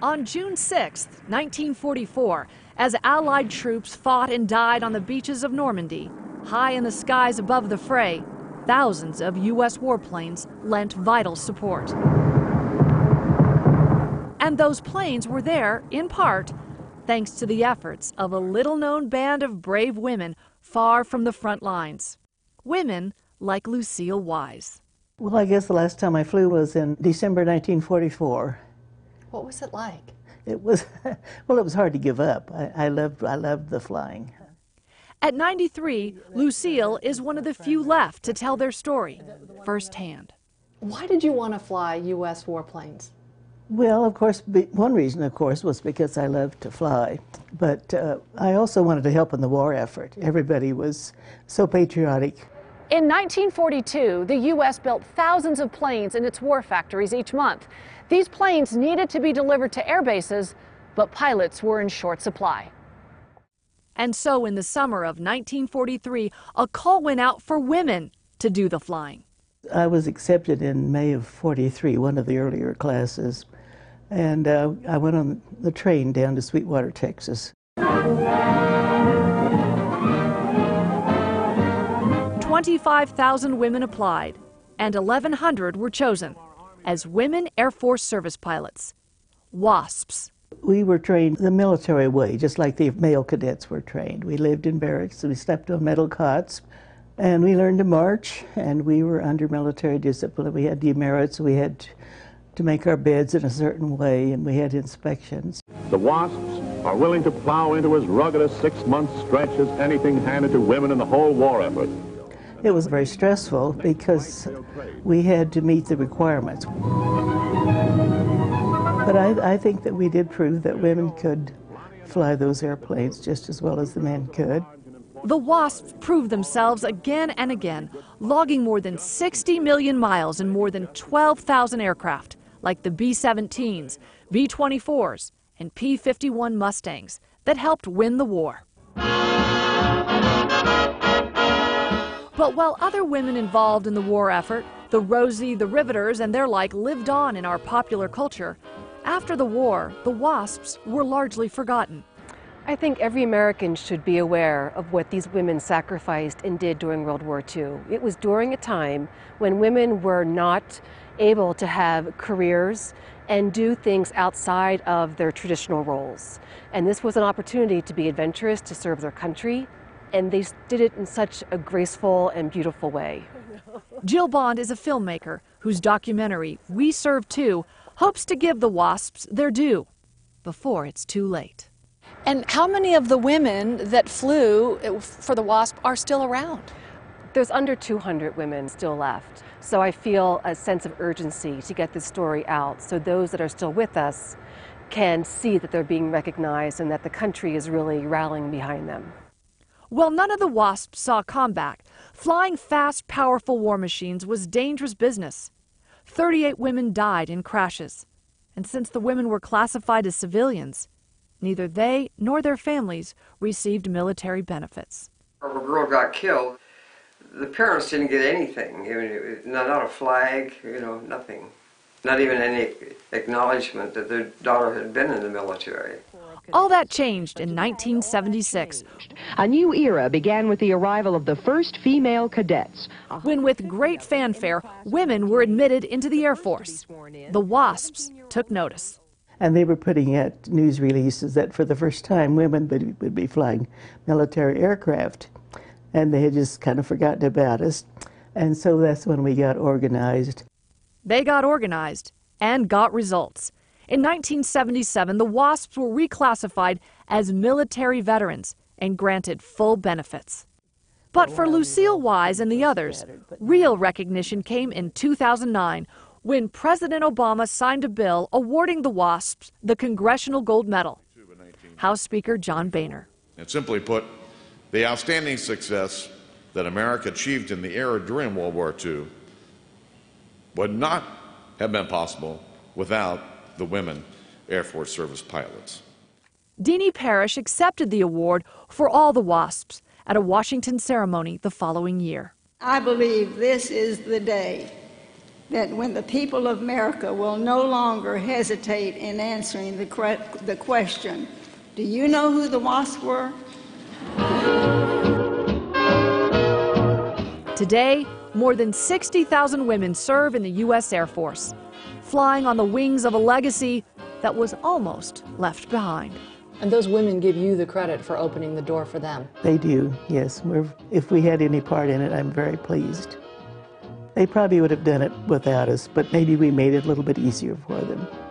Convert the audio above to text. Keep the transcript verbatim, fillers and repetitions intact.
On June sixth, nineteen forty-four, as Allied troops fought and died on the beaches of Normandy, high in the skies above the fray, thousands of U S warplanes lent vital support. And those planes were there, in part, thanks to the efforts of a little-known band of brave women far from the front lines. Women like Lucille Wise. Well, I guess the last time I flew was in December nineteen forty-four. What was it like? It was, well, it was hard to give up. I, I loved, I loved the flying. At ninety-three, Lucille is one of the few left to tell their story firsthand. Why did you want to fly U S warplanes? Well, of course, one reason, of course, was because I loved to fly. But uh, I also wanted to help in the war effort. Everybody was so patriotic. In nineteen forty-two, the U S built thousands of planes in its war factories each month. These planes needed to be delivered to air bases, but pilots were in short supply. And so in the summer of nineteen forty-three, a call went out for women to do the flying. I was accepted in May of forty-three, one of the earlier classes, and uh, I went on the train down to Sweetwater, Texas. twenty-five thousand women applied, and eleven hundred were chosen as women Air Force service pilots, WASPs. We were trained the military way, just like the male cadets were trained. We lived in barracks, we slept on metal cots, and we learned to march, and we were under military discipline. We had demerits, we had to make our beds in a certain way, and we had inspections. The WASPs are willing to plow into as rugged a six-month stretch as anything handed to women in the whole war effort. It was very stressful because we had to meet the requirements. But I, I think that we did prove that women could fly those airplanes just as well as the men could. The WASPs proved themselves again and again, logging more than sixty million miles in more than twelve thousand aircraft, like the B seventeens, B twenty-fours, and P fifty-one Mustangs, that helped win the war. But while other women involved in the war effort, the Rosie, the Riveters, and their like lived on in our popular culture, after the war, the WASPs were largely forgotten. I think every American should be aware of what these women sacrificed and did during World War Two. It was during a time when women were not able to have careers and do things outside of their traditional roles. And this was an opportunity to be adventurous, to serve their country, and they did it in such a graceful and beautiful way. Jill Bond is a filmmaker whose documentary, We Serve Too, hopes to give the WASPs their due before it's too late. And how many of the women that flew for the WASP are still around? There's under two hundred women still left. So I feel a sense of urgency to get this story out so those that are still with us can see that they're being recognized and that the country is really rallying behind them. Well, none of the WASPs saw combat. Flying fast, powerful war machines was dangerous business. thirty-eight women died in crashes. And since the women were classified as civilians, neither they nor their families received military benefits. If a girl got killed, the parents didn't get anything. I mean, it was not, not a flag, you know, nothing. Not even any acknowledgement that their daughter had been in the military. All that changed in nineteen seventy-six. A new era began with the arrival of the first female cadets, when with great fanfare, women were admitted into the Air Force. The WASPs took notice. And they were putting out news releases that for the first time women would, would be flying military aircraft. And they had just kind of forgotten about us. And so that's when we got organized. They got organized and got results. In nineteen seventy-seven, the WASPs were reclassified as military veterans and granted full benefits. But for Lucille Wise and the others, real recognition came in two thousand nine when President Obama signed a bill awarding the WASPs the Congressional Gold Medal. House Speaker John Boehner. And simply put, the outstanding success that America achieved in the era during World War Two would not have been possible without the women Air Force service pilots. Deanie Parrish accepted the award for all the WASPs at a Washington ceremony the following year. I believe this is the day that when the people of America will no longer hesitate in answering the, the question, do you know who the WASPs were? Today, more than sixty thousand women serve in the U S Air Force, flying on the wings of a legacy that was almost left behind. And those women give you the credit for opening the door for them. They do, yes. We're, if we had any part in it, I'm very pleased. They probably would have done it without us, but maybe we made it a little bit easier for them.